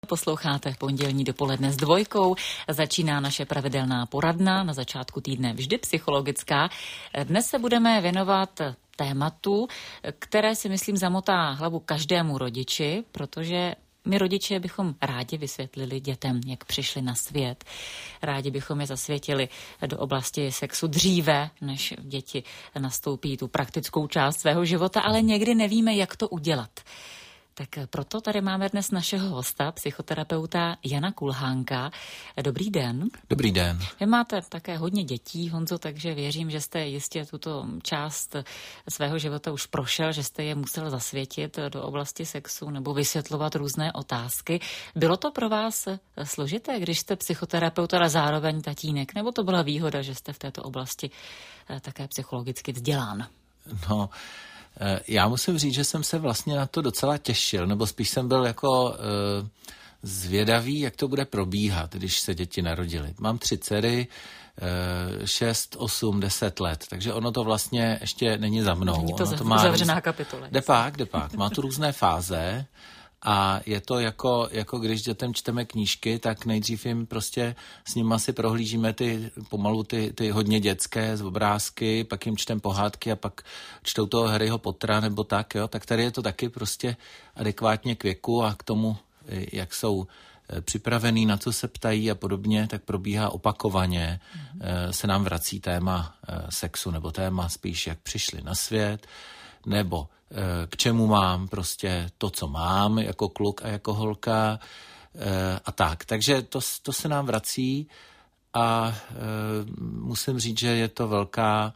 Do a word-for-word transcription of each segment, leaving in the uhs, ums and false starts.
Posloucháte pondělní dopoledne s Dvojkou. Začíná naše pravidelná poradna, na začátku týdne vždy psychologická. Dnes se budeme věnovat tématu, které si myslím zamotá hlavu každému rodiči, protože my rodiče bychom rádi vysvětlili dětem, jak přišli na svět. Rádi bychom je zasvětili do oblasti sexu dříve, než děti nastoupí tu praktickou část svého života, ale někdy nevíme, jak to udělat. Tak proto tady máme dnes našeho hosta, psychoterapeuta Jana Kulhánka. Dobrý den. Dobrý den. Vy máte také hodně dětí, Honzo, takže věřím, že jste jistě tuto část svého života už prošel, že jste je musel zasvětit do oblasti sexu nebo vysvětlovat různé otázky. Bylo to pro vás složité, když jste psychoterapeut, ale zároveň tatínek, nebo to byla výhoda, že jste v této oblasti také psychologicky vzdělán? No, já musím říct, že jsem se vlastně na to docela těšil, nebo spíš jsem byl jako e, zvědavý, jak to bude probíhat, když se děti narodily. Mám tři dcery, e, šest, osm, deset let, takže ono to vlastně ještě není za mnou. Není to, ono to má zavřená kapitola. Jde pak, jde pak. Má tu různé fáze. A je to jako, jako když dětem čteme knížky, tak nejdřív jim prostě s nimi si prohlížíme ty pomalu ty, ty hodně dětské z obrázky, pak jim čtem pohádky a pak čtou toho Harryho Pottera nebo tak, jo. Tak tady je to taky prostě adekvátně k věku a k tomu, jak jsou připravený, na co se ptají a podobně, tak probíhá opakovaně. Mm-hmm. Se nám vrací téma sexu nebo téma spíš, jak přišli na svět, nebo k čemu mám prostě to, co mám jako kluk a jako holka a tak. Takže to, to se nám vrací a musím říct, že je to velká,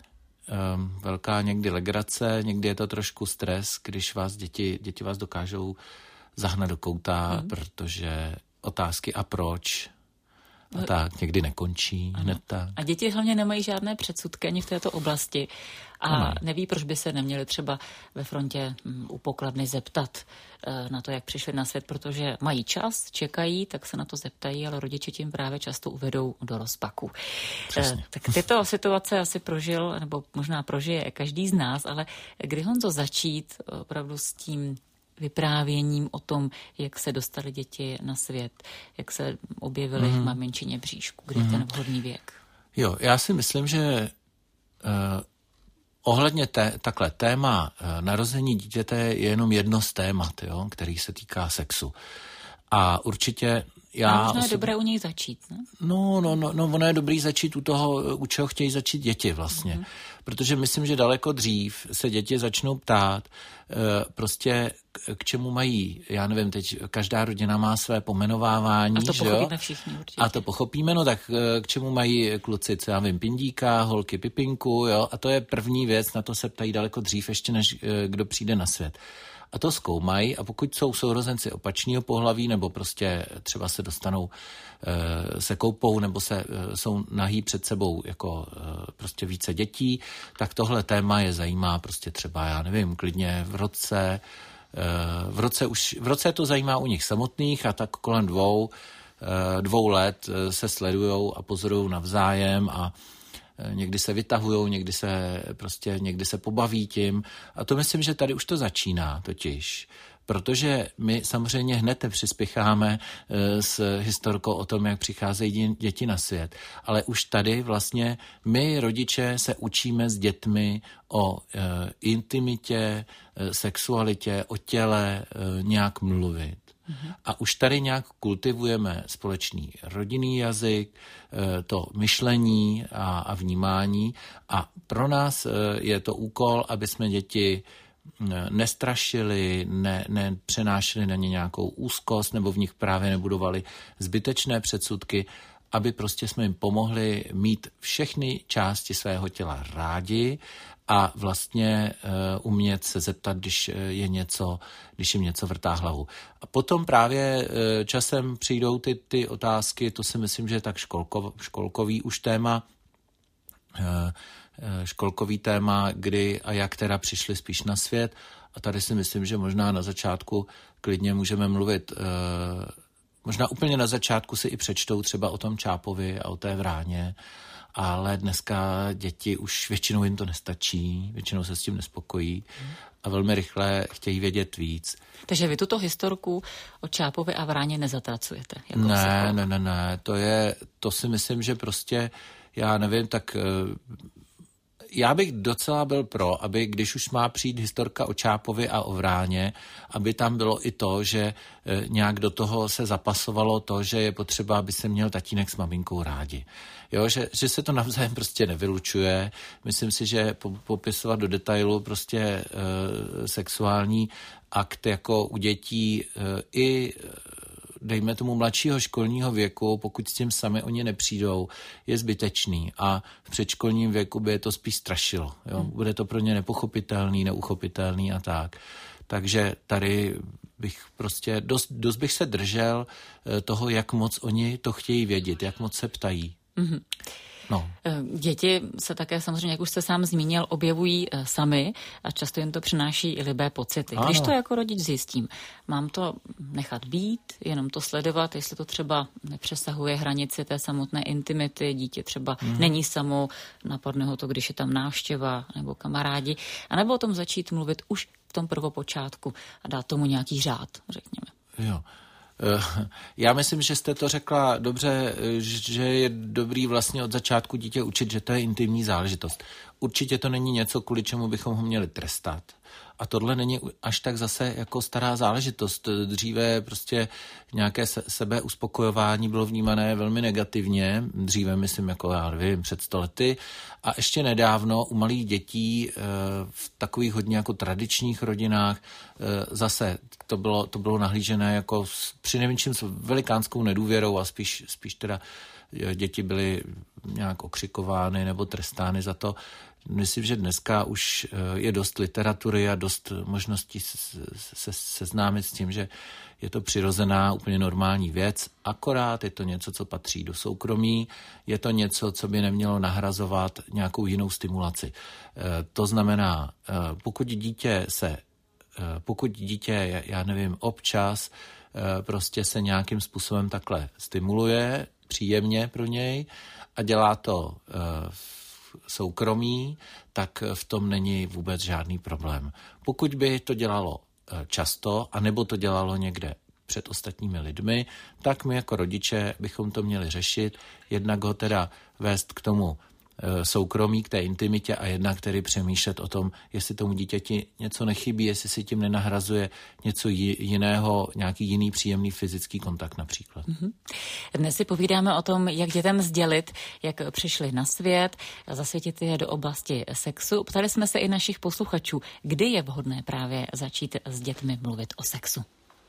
velká někdy legrace, někdy je to trošku stres, když vás děti, děti vás dokážou zahnat do kouta, hmm. protože otázky a proč a tak někdy nekončí hned tak. A děti hlavně nemají žádné předsudky ani v této oblasti a ano. Neví, proč by se neměli třeba ve frontě u pokladny zeptat na to, jak přišli na svět, protože mají čas, čekají, tak se na to zeptají, ale rodiče tím právě často uvedou do rozpaku. Přesně. Tak tyto situace asi prožil, nebo možná prožije každý z nás, ale kdy, Honzo, začít opravdu s tím vyprávěním o tom, jak se dostaly děti na svět, jak se objevily mm. v maminčině bříšku, kdy mm. ten vhodný věk? Jo, já si myslím, že uh, ohledně té, takhle téma uh, narození dítěte je jenom jedno z témat, jo, který se týká sexu. A určitě já... A možná je osob... dobré u něj začít, ne? No, no, no, no, ono je dobrý začít u toho, u čeho chtějí začít děti vlastně. Mm. Protože myslím, že daleko dřív se děti začnou ptát, uh, prostě k, k čemu mají, já nevím, teď každá rodina má své pomenovávání, a to že pochopíme jo? Všichni určitě. A to pochopíme, no tak k čemu mají kluci, co já vím, pindíka, holky pipinku, jo? A to je první věc, na to se ptají daleko dřív, ještě než kdo přijde na svět. A to zkoumají a pokud jsou sourozenci opačného pohlaví nebo prostě třeba se dostanou, se koupou nebo se jsou nahý před sebou jako prostě více dětí, tak tohle téma je zajímá prostě třeba, já nevím, klidně v roce, v roce už, v roce to zajímá u nich samotných a tak kolem dvou, dvou let se sledujou a pozorujou navzájem a někdy se vytahujou, někdy se prostě, někdy se pobaví tím. A to myslím, že tady už to začíná totiž. Protože my samozřejmě hned přispěcháme s historkou o tom, jak přicházejí děti na svět. Ale už tady vlastně my, rodiče, se učíme s dětmi o e, intimitě, e, sexualitě, o těle e, nějak mluvit. A už tady nějak kultivujeme společný rodinný jazyk, to myšlení a, a vnímání a pro nás je to úkol, aby jsme děti nestrašili, ne, nepřenášeli na ně nějakou úzkost nebo v nich právě nebudovali zbytečné předsudky, aby prostě jsme jim pomohli mít všechny části svého těla rádi a vlastně uh, umět se zeptat, když je něco, když jim něco vrtá hlavu. A potom právě uh, časem přijdou ty, ty otázky, to si myslím, že je tak školkov, školkový už téma, uh, školkový téma, kdy a jak teda přišli spíš na svět. A tady si myslím, že možná na začátku klidně můžeme mluvit, uh, možná úplně na začátku si i přečtou třeba o tom Čápovi a o té Vráně ale dneska děti už většinou jim to nestačí, většinou se s tím nespokojí a velmi rychle chtějí vědět víc. Takže vy tuto historku o Čápovi a Vráně nezatracujete? Jako ne, psycholog. ne, ne, ne, to je, to si myslím, že prostě, já nevím, tak já bych docela byl pro, aby když už má přijít historka o Čápovi a o Vráně, aby tam bylo i to, že nějak do toho se zapasovalo to, že je potřeba, aby se měl tatínek s maminkou rádi. Jo, že, že se to navzájem prostě nevylučuje. Myslím si, že popisovat do detailu prostě e, sexuální akt jako u dětí e, i dejme tomu mladšího školního věku, pokud s tím sami oni nepřijdou, je zbytečný a v předškolním věku by je to spíš strašilo. Jo? Bude to pro ně nepochopitelný, neuchopitelný a tak. Takže tady bych prostě, dost, dost bych se držel toho, jak moc oni to chtějí vědět, jak moc se ptají. Mm-hmm. No. Děti se také samozřejmě, jak už jste sám zmínil, objevují sami a často jim to přináší i libé pocity. Ano. Když to jako rodič zjistím, mám to nechat být, jenom to sledovat, jestli to třeba nepřesahuje hranici té samotné intimity, dítě třeba hmm. není samo, napadne ho to, když je tam návštěva nebo kamarádi, anebo o tom začít mluvit už v tom prvopočátku a dát tomu nějaký řád, řekněme. Jo. Já myslím, že jste to řekla dobře, že je dobrý vlastně od začátku dítě učit, že to je intimní záležitost. Určitě to není něco, kvůli čemu bychom ho měli trestat. A tohle není až tak zase jako stará záležitost. Dříve prostě nějaké sebeuspokojování bylo vnímané velmi negativně. Dříve, myslím, jako já nevím, před sto lety. A ještě nedávno u malých dětí v takových hodně jako tradičních rodinách zase to bylo, to bylo nahlížené jako přinejmenším s velikánskou nedůvěrou a spíš, spíš teda děti byly nějak okřikovány nebo trestány za to. Myslím, že dneska už je dost literatury a dost možností se, se, seznámit s tím, že je to přirozená, úplně normální věc, akorát je to něco, co patří do soukromí, je to něco, co by nemělo nahrazovat nějakou jinou stimulaci. To znamená, pokud dítě se, pokud dítě, já nevím, občas prostě se nějakým způsobem takhle stimuluje, příjemně pro něj a dělá to v soukromí, tak v tom není vůbec žádný problém. Pokud by to dělalo často, anebo to dělalo někde před ostatními lidmi, tak my jako rodiče bychom to měli řešit, jednak ho teda vést k tomu soukromí, k té intimitě a jednak tedy přemýšlet o tom, jestli tomu dítěti něco nechybí, jestli si tím nenahrazuje něco jiného, nějaký jiný příjemný fyzický kontakt například. Mm-hmm. Dnes si povídáme o tom, jak dětem sdělit, jak přišli na svět, zasvětit je do oblasti sexu. Ptali jsme se i našich posluchačů, kdy je vhodné právě začít s dětmi mluvit o sexu.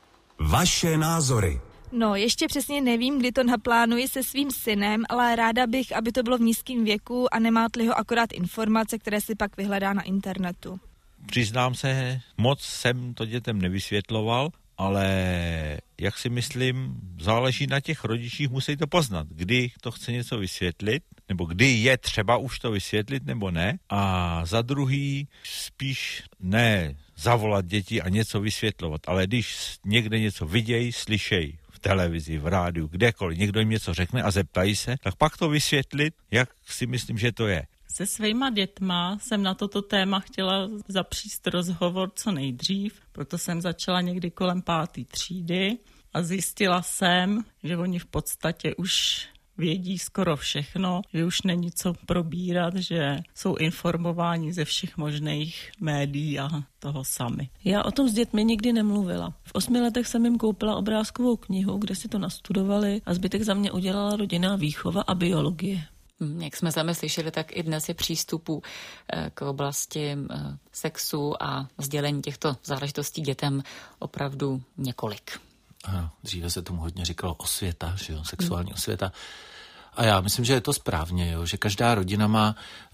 Vaše názory. No, ještě přesně nevím, kdy to naplánuji se svým synem, ale ráda bych, aby to bylo v nízkém věku a nemátli ho akorát informace, které si pak vyhledá na internetu. Přiznám se, moc jsem to dětem nevysvětloval, ale jak si myslím, záleží na těch rodičích, musí to poznat, kdy to chce něco vysvětlit, nebo kdy je třeba už to vysvětlit, nebo ne. A za druhý spíš ne zavolat děti a něco vysvětlovat, ale když někde něco vidějí, slyšejí v televizi, v rádiu, kdekoliv, někdo jim něco řekne a zeptají se, tak pak to vysvětlit, jak si myslím, že to je. Se svýma dětma jsem na toto téma chtěla zapříst rozhovor co nejdřív, proto jsem začala někdy kolem páté třídy a zjistila jsem, že oni v podstatě už vědí skoro všechno, že už není co probírat, že jsou informováni ze všech možných médií a toho sami. Já o tom s dětmi nikdy nemluvila. V osmi letech jsem jim koupila obrázkovou knihu, kde si to nastudovali a zbytek za mě udělala rodinná výchova a biologie. Jak jsme sami slyšeli, tak i dnes je přístupů k oblasti sexu a sdělení těchto záležitostí dětem opravdu několik. Ano, dříve se tomu hodně říkalo osvěta, že jo, sexuální osvěta. A já myslím, že je to správně, jo, že každá rodina má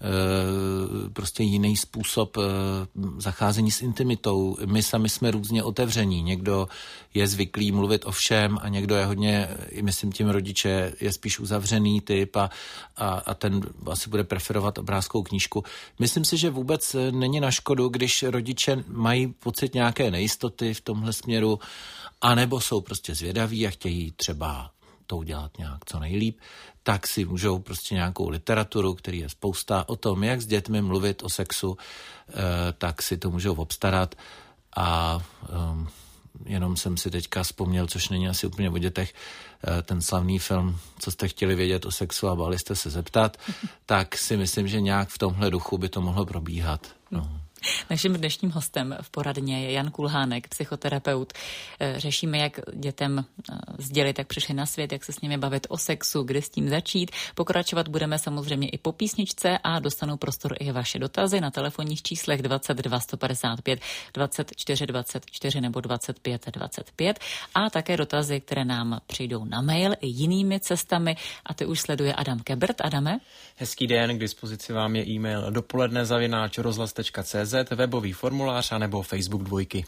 e, prostě jiný způsob e, zacházení s intimitou. My sami jsme různě otevření. Někdo je zvyklý mluvit o všem a někdo je hodně, myslím tím rodiče, je spíš uzavřený typ a, a, a ten asi bude preferovat obrázkovou knížku. Myslím si, že vůbec není na škodu, když rodiče mají pocit nějaké nejistoty v tomhle směru, anebo jsou prostě zvědaví a chtějí třeba to udělat nějak co nejlíp, tak si můžou prostě nějakou literaturu, který je spousta o tom, jak s dětmi mluvit o sexu, tak si to můžou obstarat a um, jenom jsem si teďka vzpomněl, což není asi úplně o dětech, ten slavný film, co jste chtěli vědět o sexu a báli jste se zeptat, tak si myslím, že nějak v tomhle duchu by to mohlo probíhat. No. Naším dnešním hostem v poradně je Jan Kulhánek, psychoterapeut. Řešíme, jak dětem sdělit, jak přišli na svět, jak se s nimi bavit o sexu, kdy s tím začít. Pokračovat budeme samozřejmě i po písničce a dostanou prostor i vaše dotazy na telefonních číslech dvacet dva sto padesát pět dvacet čtyři dvacet čtyři nebo dvacet pět dvacet pět a také dotazy, které nám přijdou na mail i jinými cestami a ty už sleduje Adam Kebert. Adame? Hezký den, k dispozici vám je e-mail dopoledne zavináč rozhlas tečka cé zet, webový formulář a nebo Facebook dvojky.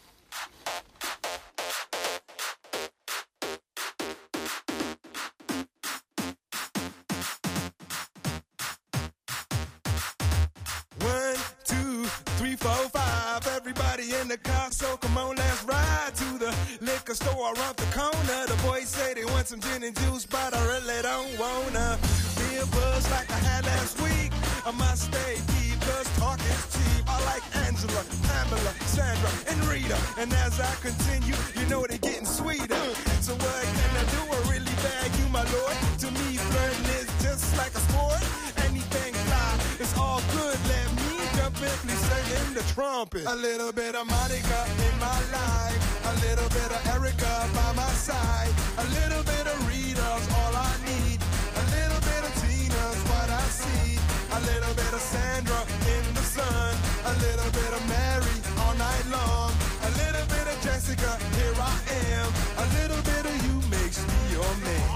Some gin and juice, but I really don't wanna be a buzz like I had last week. I must stay deep, cause talk is cheap. I like Angela, Pamela, Sandra, and Rita. And as I continue, you know they're getting sweeter. So what can I do? I really bag you, my lord. To me, flirting is just like a sport. Anything fly, it's all good. Let me jump in, please sing in the trumpet. A little bit of Monica in my life. A little bit of Erica by my side. A little bit of Rita's all I need. A little bit of Tina's what I see. A little bit of Sandra in the sun. A little bit of Mary all night long. A little bit of Jessica, here I am. A little bit of you makes me your man.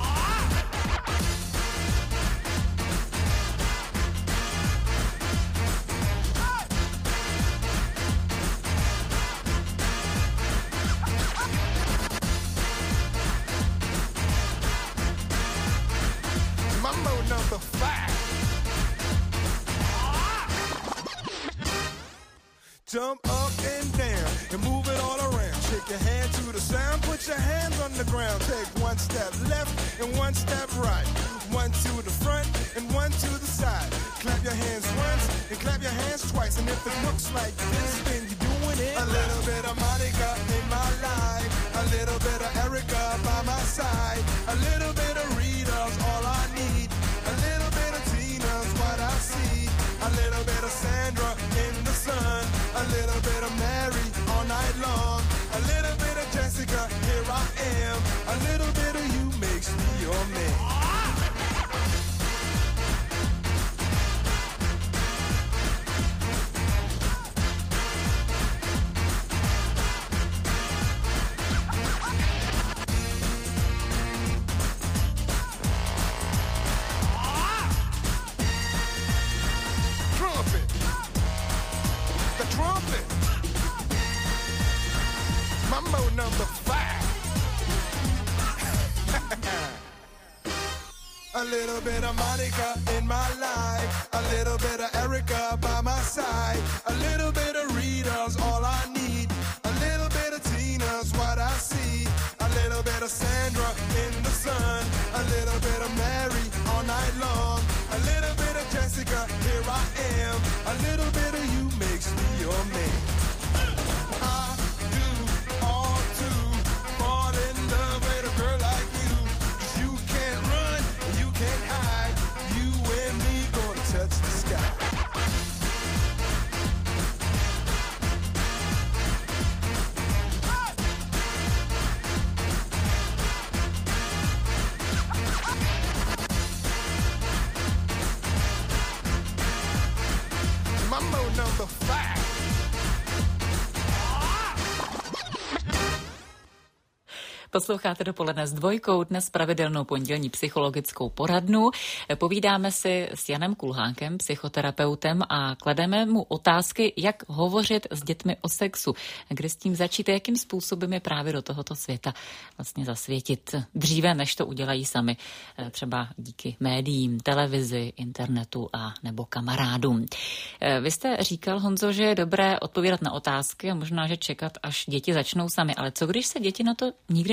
Mambo number five. Jump up and down and move it all around. Shake your hand to the sound, put your hands on the ground. Take one step left and one step right. One to the front and one to the side. Clap your hands once and clap your hands twice. And if it looks like this, then you're doing it. A little bit of Monica in my life. A little bit of Erica by my side. A little bit of Rita's all I need. A little bit of Tina's what I see. A little bit of Sandra in the sun. A little bit of Mary all night long. A little bit of Jessica, here I am. A little bit of you makes me your man. Trumpet. The trumpet. Mambo number five. A little bit of Monica in my life. A little bit of Erica by my side. A little bit of Rita's all I need. A little bit of Tina's what I see. A little bit of Sandra in the sun. A little bit of Mary all night long. A little bit of Jessica, here I am. A little bit of you makes me your man. I do all to fall in love with a girl like you. 'Cause you can't run, you can't hide. You and me gonna touch the sky. Mambo number five. Posloucháte Dopoledne s dvojkou, dnes pravidelnou pondělní psychologickou poradnu. Povídáme si s Janem Kulhánkem, psychoterapeutem a klademe mu otázky, jak hovořit s dětmi o sexu, kde s tím začít a jakým způsobem je právě do tohoto světa vlastně zasvětit dříve, než to udělají sami, třeba díky médiím, televizi, internetu a nebo kamarádům. Vy jste říkal, Honzo, že je dobré odpovídat na otázky a možná, že čekat, až děti začnou sami, ale co když se děti na to nikdy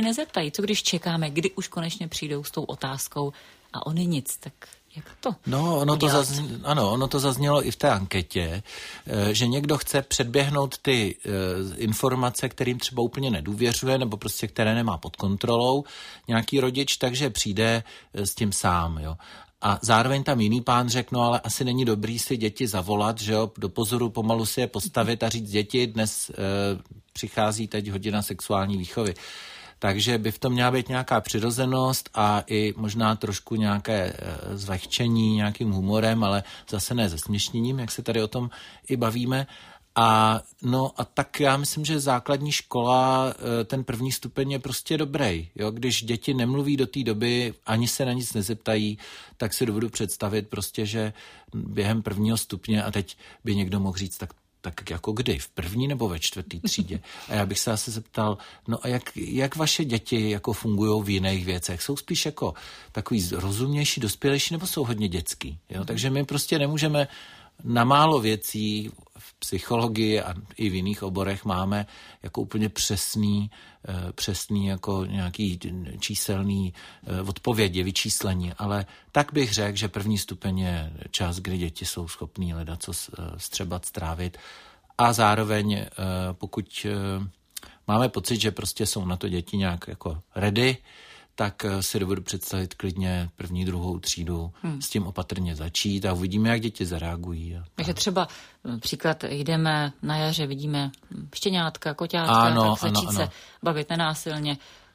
nezeptají? Co když čekáme, kdy už konečně přijdou s tou otázkou a oni nic, tak jak to No, ono to, zazn... ano, ono to zaznělo i v té anketě, že někdo chce předběhnout ty informace, kterým třeba úplně nedůvěřuje, nebo prostě které nemá pod kontrolou nějaký rodič, takže přijde s tím sám, jo. A zároveň tam jiný pán řekl, no ale asi není dobrý si děti zavolat, že jo, do pozoru pomalu si je postavit a říct děti, dnes e, přichází teď hodina sexuální výchovy. Takže by v tom měla být nějaká přirozenost a i možná trošku nějaké e, zlehčení, nějakým humorem, ale zase ne zesměšněním, jak se tady o tom i bavíme. A no a tak já myslím, že základní škola, ten první stupeň je prostě dobrý. Jo? Když děti nemluví do té doby, ani se na nic nezeptají, tak si dovedu představit prostě, že během prvního stupně, a teď by někdo mohl říct, tak, tak jako kdy, v první nebo ve čtvrtý třídě. A já bych se asi zeptal, no a jak, jak vaše děti jako fungují v jiných věcech? Jsou spíš jako takový rozumnější, dospělejší, nebo jsou hodně dětský? Jo? Takže my prostě nemůžeme na málo věcí v psychologii a i v jiných oborech máme jako úplně přesný, přesný jako nějaký číselný odpovědi, vyčíslení, ale tak bych řekl, že první stupeň je čas, kdy děti jsou schopný hledat, co střebat, strávit a zároveň pokud máme pocit, že prostě jsou na to děti nějak jako ready, tak si dovedu představit klidně první, druhou třídu, hmm. s tím opatrně začít a uvidíme, jak děti zareagují. Takže třeba příklad, jdeme na jaře, vidíme štěňátka, koťátka, ano, tak začít ano, ano. se bavit nenásilně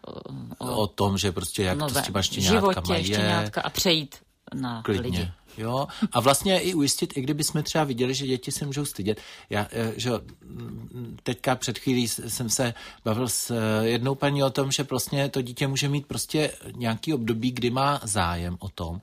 o, o tom, že prostě jak no, to s těma štěňátkama životě, je. štěňátka a přejít na klidně. lidi. Jo, a vlastně i ujistit, i kdyby jsme třeba viděli, že děti se můžou stydět. Já, že teďka před chvílí jsem se bavil s jednou paní o tom, že vlastně to dítě může mít prostě nějaký období, kdy má zájem o tom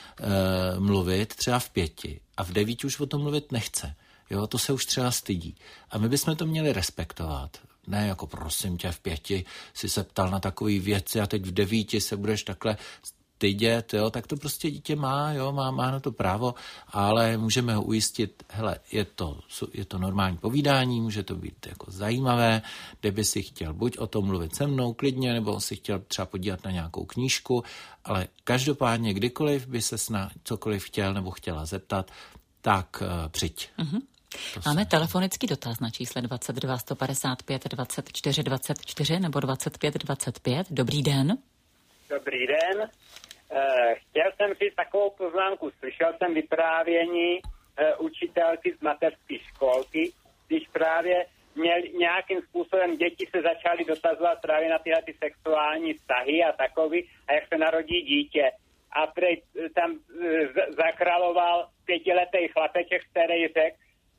e, mluvit, třeba v pěti, a v devíti už o tom mluvit nechce. Jo, to se už třeba stydí. A my bychom to měli respektovat. Ne jako prosím tě, v pěti si se ptal na takové věci a teď v devíti se budeš takhle stydět, jo, tak to prostě dítě má, jo, má, má na to právo, ale můžeme ho ujistit, hele, je to, je to normální povídání, může to být jako zajímavé, kde by si chtěl buď o tom mluvit se mnou klidně, nebo si chtěl třeba podívat na nějakou knížku, ale každopádně kdykoliv by se na cokoliv chtěl nebo chtěla zeptat, tak uh, přijď. Mm-hmm. Máme telefonický dotaz na čísle dvacet dva sto padesát pět dvacet čtyři dvacet čtyři nebo dvacet pět dvacet pět. Dobrý den. Dobrý den. Chtěl jsem říct takovou poznámku. Slyšel jsem vyprávění e, učitelky z mateřské školky, když právě měl, nějakým způsobem děti se začaly dotazovat právě na tyhle ty sexuální vztahy a takový, a jak se narodí dítě. A prej, tam e, zakraloval pětiletý chlapeček, který řekl,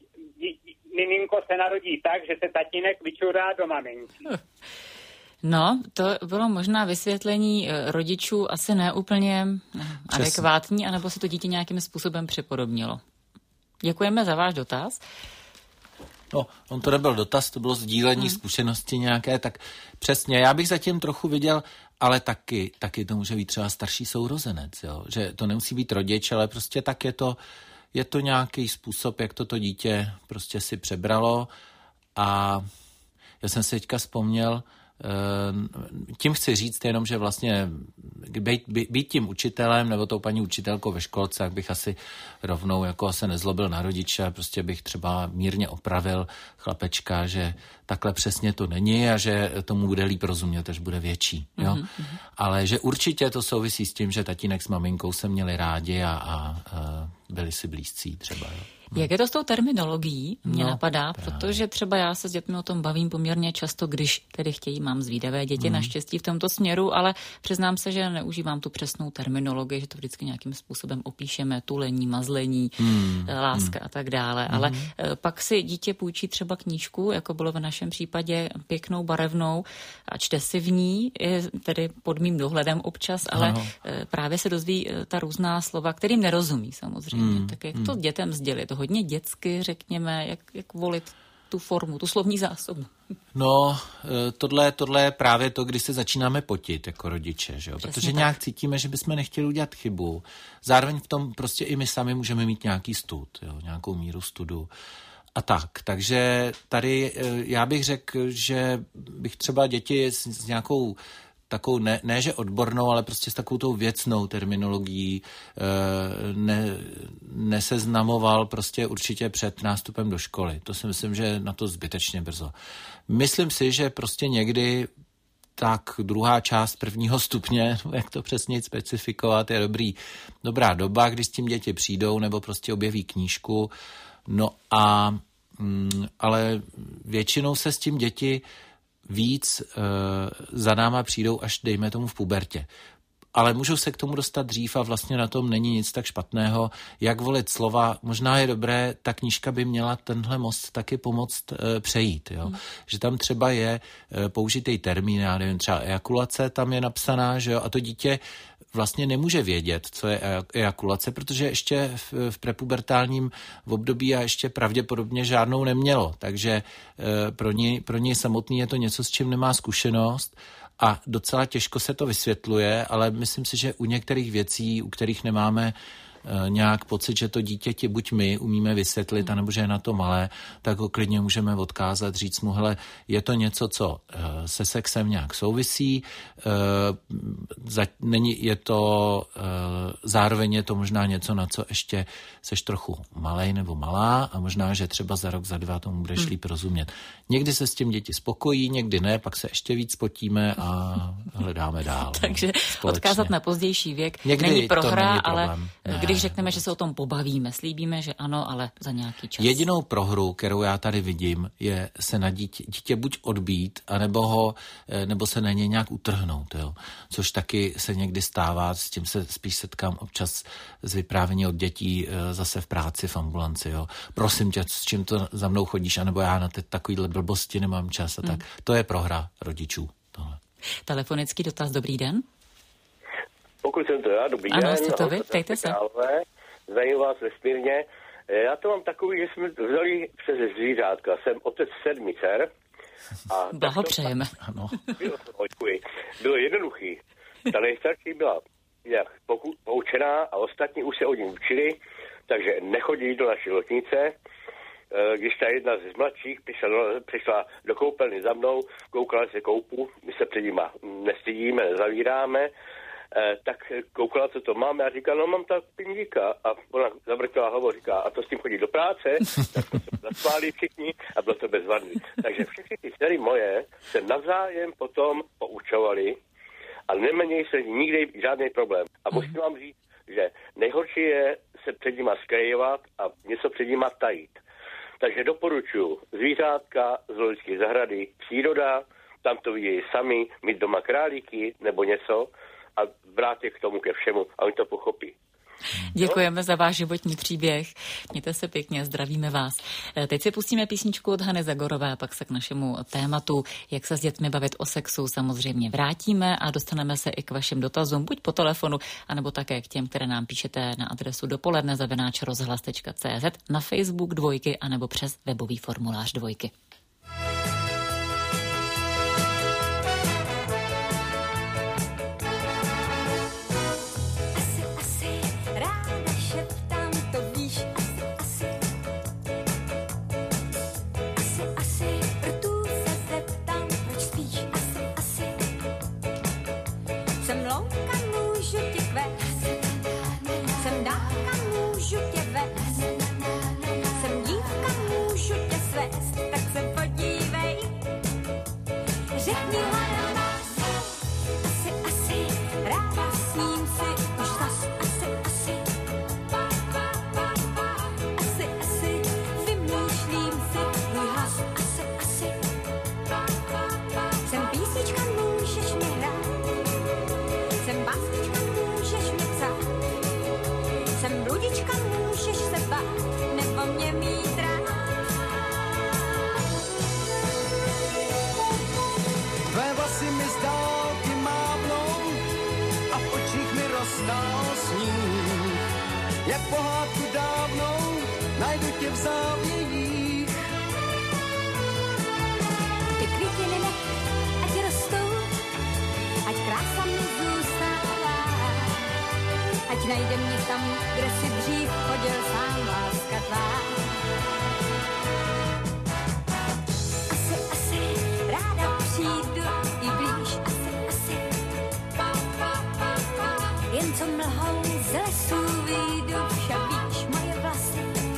miminko se narodí tak, že se tatínek vyčurá do maminky. No, to bylo možná vysvětlení rodičů asi neúplně adekvátní, anebo se to dítě nějakým způsobem připodobnilo. Děkujeme za váš dotaz. No, on to nebyl dotaz, to bylo sdílení hmm. zkušenosti nějaké, tak přesně, já bych zatím trochu viděl, ale taky, taky to může být třeba starší sourozenec, jo? Že to nemusí být rodič, ale prostě tak je to, je to nějaký způsob, jak toto dítě prostě si přebralo a já jsem si teďka vzpomněl, tím chci říct jenom, že vlastně být, být tím učitelem nebo tou paní učitelkou ve školce, jak bych asi rovnou jako se nezlobil na rodiče, prostě bych třeba mírně opravil chlapečka, že takhle přesně to není a že tomu bude líp rozumět, až bude větší. Jo? Mm-hmm. Ale že určitě to souvisí s tím, že tatínek s maminkou se měli rádi a, a, a byli si blízcí třeba. Jo? Jak je to s tou terminologií, mě no, napadá, právě. Protože třeba já se s dětmi o tom bavím poměrně často, když tedy chtějí, mám zvídavé děti mm. naštěstí v tomto směru, ale přiznám se, že neužívám tu přesnou terminologii, že to vždycky nějakým způsobem opíšeme, tulení, mazlení, mm. láska mm. a tak dále. Mm. Ale pak si dítě půjčí třeba knížku, jako bylo v našem případě pěknou, barevnou a čte si v ní, je tedy pod mým dohledem občas, ale ano. právě se dozví ta různá slova, kterým nerozumí samozřejmě. Mm. Tak jak mm. to dětem sdělit? Hodně dětsky, řekněme, jak, jak volit tu formu, tu slovní zásobu. No, tohle, tohle je právě to, kdy se začínáme potit jako rodiče, že jo? Protože tak. Nějak cítíme, že bychom nechtěli udělat chybu. Zároveň v tom prostě i my sami můžeme mít nějaký stud, jo? Nějakou míru studu a tak. Takže tady já bych řekl, že bych třeba děti s, s nějakou takovou, ne, ne že odbornou, ale prostě s takovou tou věcnou terminologií ne, neseznamoval prostě určitě před nástupem do školy. To si myslím, že na to zbytečně brzo. Myslím si, že prostě někdy tak druhá část prvního stupně, jak to přesně specifikovat, je dobrý, dobrá doba, když s tím děti přijdou nebo prostě objeví knížku. No a mm, ale většinou se s tím děti víc e, za náma přijdou až dejme tomu v pubertě. Ale můžou se k tomu dostat dřív a vlastně na tom není nic tak špatného. Jak volit slova, možná je dobré, ta knížka by měla tenhle most taky pomoct e, přejít. Jo? Hmm. Že tam třeba je e, použitý termín, já nevím, třeba ejakulace tam je napsaná, že jo? A to dítě vlastně nemůže vědět, co je ejakulace, protože ještě v, v prepubertálním období a ještě pravděpodobně žádnou nemělo. Takže e, pro něj, pro něj samotný je to něco, s čím nemá zkušenost a docela těžko se to vysvětluje, ale myslím si, že u některých věcí, u kterých nemáme e, nějak pocit, že to dítěti buď my umíme vysvětlit, anebo že je na to malé, tak ho klidně můžeme odkázat, říct mu, hele, je to něco, co e, se sexem nějak souvisí, e, za, není, je to, e, zároveň je to možná něco, na co ještě seš trochu malej nebo malá a možná, že třeba za rok, za dva tomu budeš hmm. líp rozumět. Někdy se s tím děti spokojí, někdy ne, pak se ještě víc potíme a hledáme dál. Takže společně. Odkázat na pozdější věk někdy není prohra, není ale ne, když řekneme, že se o tom pobavíme, slíbíme, že ano, ale za nějaký čas. Jedinou prohru, kterou já tady vidím, je se na dítě, dítě buď odbít, anebo ho, nebo se na něj nějak utrhnout, jo. Což taky se někdy stává, s tím se spíš setkám občas z vyprávění od dětí zase v práci, v ambulanci, jo. Prosím tě, s čím to za mnou chodíš, anebo já na takovýhle blbosti nemám čas a tak. Hmm. To je prohra rodičů. Tohle. Telefonický dotaz, dobrý den. Pokud jsem to já, dobrý ano, den. Ano, jste to vy, ptejte se. Zdravím vás vesmírně. Já to mám takový, že jsme vzali přes zvířátka. Jsem otec sedmi dcer. Blahopřejeme. Ano. Bylo to, děkuji. Bylo jednoduchý. Ta nejstarší byla jak poučená a ostatní už se od ní učili, takže nechodí do naší lotnice. Když ta jedna z mladších přišla do, přišla do koupelny za mnou, koukala se koupu, my se před nima nestydíme, nezavíráme, tak koukala, co to máme a říká, no mám tak pindíka. A ona zavrtila hlavu, říká, a to s tím chodí do práce, tak to se zaspálí všichni a bylo to bezvadný. Takže všechny ty dcery moje se navzájem potom poučovali a neměli se nikdy žádný problém. A musím vám říct, že nejhorší je se před nima skrývat a něco před nima tajit. Takže doporučuji zvířátka z zoologické zahrady, příroda, tam to vidějí sami, mít doma králíky nebo něco a brát je k tomu ke všemu a oni to pochopí. Děkujeme no? za váš životní příběh. Mějte se pěkně, zdravíme vás. Teď si pustíme písničku od Hany Zagorové a pak se k našemu tématu, jak se s dětmi bavit o sexu, samozřejmě vrátíme a dostaneme se i k vašim dotazům, buď po telefonu, anebo také k těm, které nám píšete na adresu dopoledne zavináč rozhlas tečka cé zet, na Facebook Dvojky, anebo přes webový formulář Dvojky. Najde mě tam, kde si dřív chodil sám, láska tvá. Asi, asi, ráda přijdu i blíž, asi, asi, jen co mlhou z lesů výjdu, však víš moje vlasy.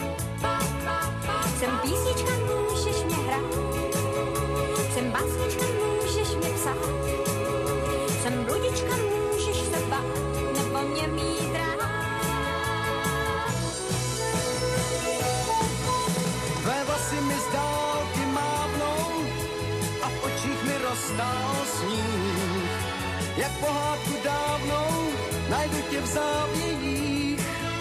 Jsem písnička, můžeš mě hrát, jsem básnička, můžeš mě psát, jsem bludička, můžeš se bát, nebo mě mít rád. Tvé vlasy mi z dálky mávnou a v očích mi roztál sníh. Jak pohádku dávnou najdu tě v závějích.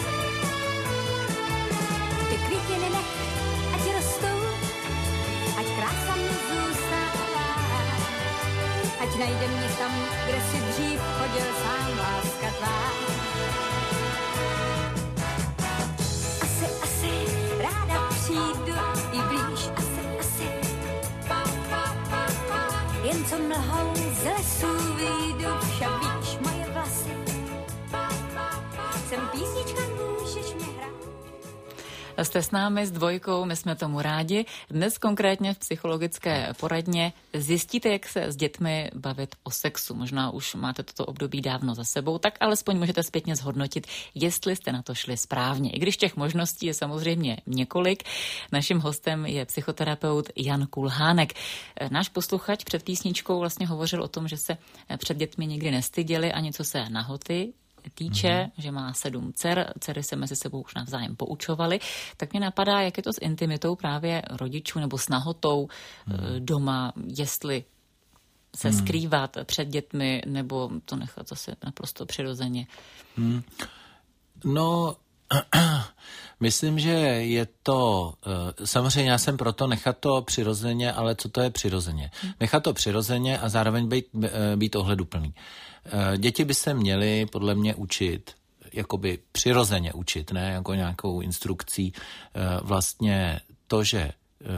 Ty květiny nech, ať rostou, ať krása mi zůstává, ať najde mě tam, kde si dřív chodil sám, láska tvá. Asi, asi, ráda přijdu i blíž, asi, asi. Jen co mlhou z lesů výjdu, však víš moje vlasy. Jsem písnička, můžeš mě hrát. Jste s námi s Dvojkou, my jsme tomu rádi. Dnes konkrétně v psychologické poradně zjistíte, jak se s dětmi bavit o sexu. Možná už máte toto období dávno za sebou, tak alespoň můžete zpětně zhodnotit, jestli jste na to šli správně. I když těch možností je samozřejmě několik. Naším hostem je psychoterapeut Jan Kulhánek. Náš posluchač před písničkou vlastně hovořil o tom, že se před dětmi nikdy nestyděli ani co se nahoty týče, mm-hmm. že má sedm dcer, dcery se mezi sebou už navzájem poučovaly, tak mě napadá, jak je to s intimitou právě rodičů nebo s nahotou mm. doma, jestli se mm. skrývat před dětmi nebo to nechat zase naprosto přirozeně. Mm. No, myslím, že je to, samozřejmě já jsem proto nechat to přirozeně, ale co to je přirozeně? Mm. Nechat to přirozeně a zároveň být, být ohleduplný. Děti by se měly podle mě učit, jakoby přirozeně učit, ne jako nějakou instrukcí, vlastně to, že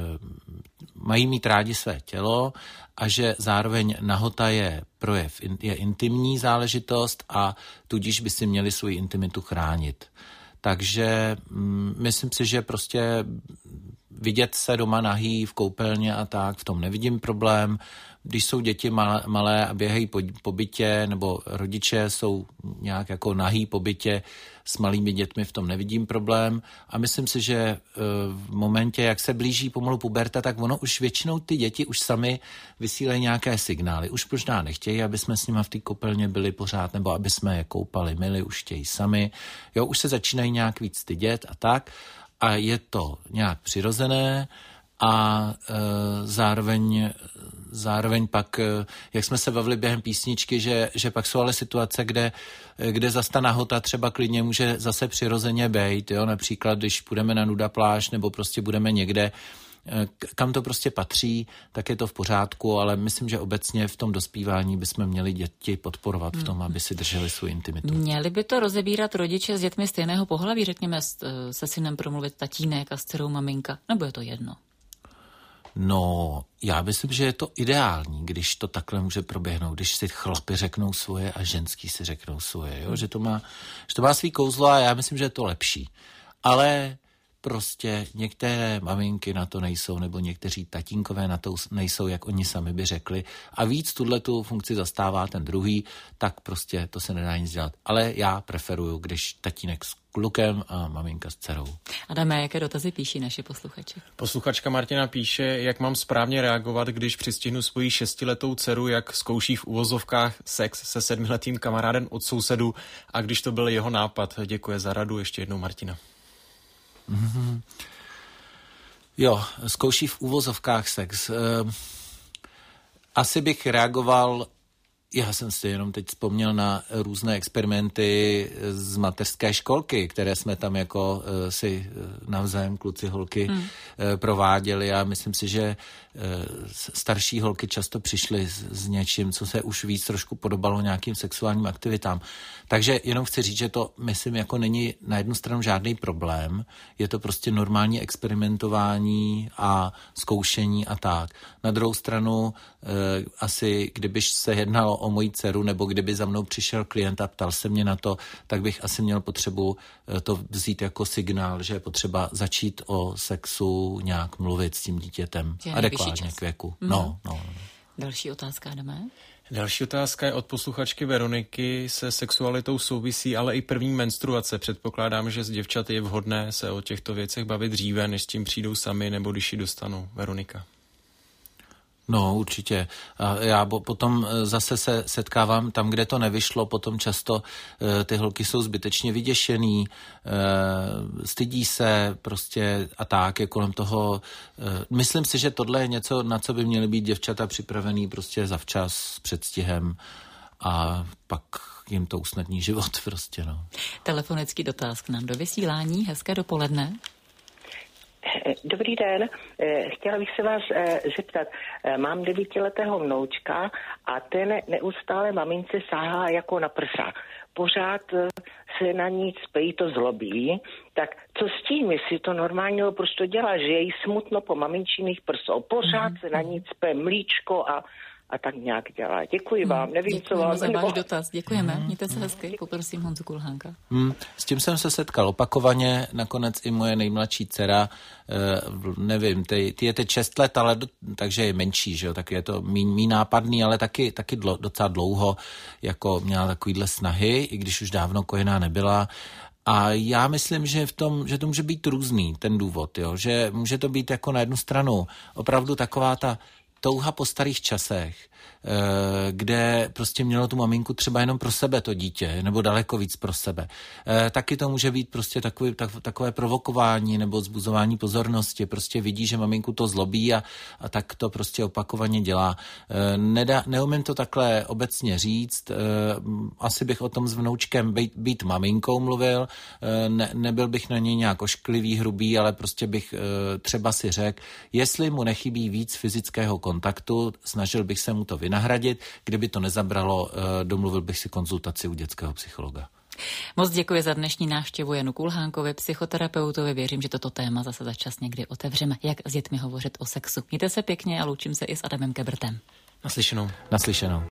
mají mít rádi své tělo a že zároveň nahota je projev, je intimní záležitost a tudíž by si měli svou intimitu chránit. Takže myslím si, že prostě vidět se doma nahý v koupelně a tak, v tom nevidím problém. Když jsou děti malé a běhají po, po bytě, nebo rodiče jsou nějak jako nahý po bytě s malými dětmi, v tom nevidím problém. A myslím si, že v momentě, jak se blíží pomalu puberta, tak ono už většinou ty děti už sami vysílají nějaké signály. Už možná nechtějí, aby jsme s nimi v té koupelně byli pořád, nebo aby jsme je koupali, myli, už chtějí sami. Jo, už se začínají nějak víc stydět a tak. A je to nějak přirozené a e, zároveň, zároveň pak, e, jak jsme se bavili během písničky, že, že pak jsou ale situace, kde, kde zase ta nahota třeba klidně může zase přirozeně bejt, jo? Například, když půjdeme na nuda pláž nebo prostě budeme někde, kam to prostě patří, tak je to v pořádku, ale myslím, že obecně v tom dospívání bychom měli děti podporovat v tom, aby si drželi svou intimitu. Měli by to rozebírat rodiče s dětmi stejného pohlaví, řekněme se synem promluvit tatínek a s dcerou maminka, nebo je to jedno? No, já myslím, že je to ideální, když to takhle může proběhnout, když si chlapi řeknou svoje a ženský si řeknou svoje, jo? Že to má, že to má svý kouzlo a já myslím, že je to lepší. Ale prostě některé maminky na to nejsou, nebo někteří tatínkové na to nejsou, jak oni sami by řekli. A víc tuhletu funkci zastává ten druhý, tak prostě to se nedá nic dělat. Ale já preferuju, když tatínek s klukem a maminka s dcerou. Adame, jaké dotazy píší naši posluchači? Posluchačka Martina píše, jak mám správně reagovat, když přistihnu svoji šestiletou dceru, jak zkouší v uvozovkách sex se sedmiletým kamarádem od sousedů a když to byl jeho nápad. Děkuji za radu ještě jednou Martina. Mm-hmm. Jo, zkouší v uvozovkách sex. E, asi bych reagoval, já jsem si jenom teď vzpomněl na různé experimenty z mateřské školky, které jsme tam jako e, si navzájem kluci, holky hmm. e, prováděli a myslím si, že e, starší holky často přišly s, s něčím, co se už víc trošku podobalo nějakým sexuálním aktivitám. Takže jenom chci říct, že to, myslím, jako není na jednu stranu žádný problém, je to prostě normální experimentování a zkoušení a tak. Na druhou stranu e, asi, kdybyš se jednalo o moji dceru, nebo kdyby za mnou přišel klient a ptal se mě na to, tak bych asi měl potřebu to vzít jako signál, že je potřeba začít o sexu nějak mluvit s tím dítětem adekvátně k věku. Mm. No, no. Další otázka, jdeme. Další otázka je od posluchačky Veroniky. Se sexualitou souvisí ale i první menstruace. Předpokládám, že s děvčaty je vhodné se o těchto věcech bavit dříve, než s tím přijdou sami, nebo když ji dostanou. Veronika. No, určitě. A já potom zase se setkávám tam, kde to nevyšlo, potom často ty holky jsou zbytečně vyděšený, stydí se prostě a tak je kolem toho. Myslím si, že tohle je něco, na co by měly být děvčata připravený prostě zavčas s předstihem a pak jim to usnadní život prostě, no. Telefonický dotaz k nám do vysílání. Hezké dopoledne. Dobrý den, chtěla bych se vás zeptat, mám devítiletého vnoučka a ten neustále mamince sáhá jako na prsa. Pořád se na ní cpejí, to zlobí, tak co s tím, jestli to normálně prostě dělá, že je jí smutno po maminčiných prsou, pořád se na ní cpe mlíčko a a tak nějak dělá. Děkuji vám, nevím, Děkujeme co vám... za váš dotaz, děkujeme. Hmm. Mějte se hezky, poprosím Honzu Kulhánka. Hmm. S tím jsem se setkal opakovaně, nakonec i moje nejmladší dcera, eh, nevím, ty, ty je teď šest let, ale do, takže je menší, že jo, tak je to míň, míň nápadný, ale taky, taky dlo, docela dlouho, jako měla takovýhle snahy, i když už dávno kojená nebyla. A já myslím, že v tom, že to může být různý, ten důvod, jo, že může to být jako na jednu stranu opravdu taková ta touha po starých časech, kde prostě mělo tu maminku třeba jenom pro sebe to dítě, nebo daleko víc pro sebe. Taky to může být prostě takový, tak, takové provokování nebo vzbuzování pozornosti. Prostě vidí, že maminku to zlobí a, a tak to prostě opakovaně dělá. Nedá, neumím to takhle obecně říct. Asi bych o tom s vnoučkem být, být maminkou mluvil. Ne, nebyl bych na něj nějak ošklivý, hrubý, ale prostě bych třeba si řekl, jestli mu nechybí víc fyzického kontaktu, snažil bych se mu to vynahradit. Kdyby to nezabralo, domluvil bych si konzultaci u dětského psychologa. Moc děkuji za dnešní návštěvu Janu Kulhánkovi, psychoterapeutovi. Věřím, že toto téma zase za čas někdy otevřeme. Jak s dětmi hovořit o sexu. Mějte se pěkně a loučím se i s Adamem Kebrtem. Naslyšenou. Naslyšenou.